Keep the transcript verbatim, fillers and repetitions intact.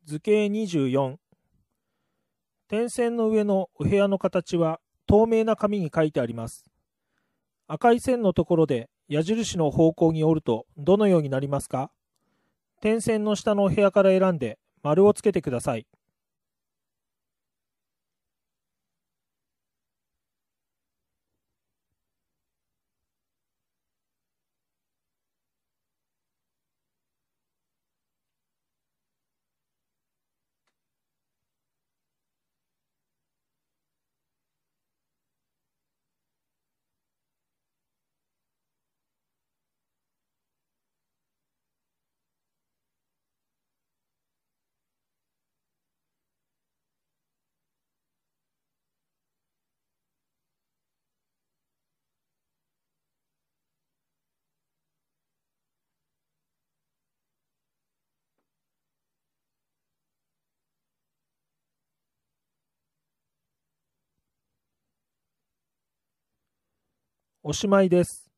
図形にじゅうよん。点線の上のお部屋の形は透明な紙に書いてあります。赤い線のところで矢印の方向に折るとどのようになりますか？点線の下のお部屋から選んで丸をつけてください。おしまいです。